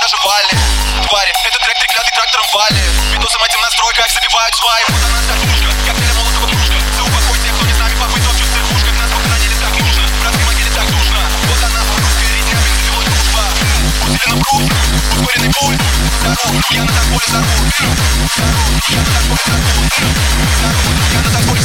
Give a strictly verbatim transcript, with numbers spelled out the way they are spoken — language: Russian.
оживали. Твари, этот трек треклятый трактором вали. Видосом этим настрой, как забивают сваи. Вот она катушка, как для молотого кружка. За упокой тех, кто не с нами, похуй топчут в церквушках. Нас похоронили так нужно, в братской могиле так душно. Вот она, русская ритня, бензовелой дружба. Усиленно пруд, ускоренный пульс. Здоров, я на танцполе взорву. Здоров, я на танцполе взорву. Здоров, я на танцполе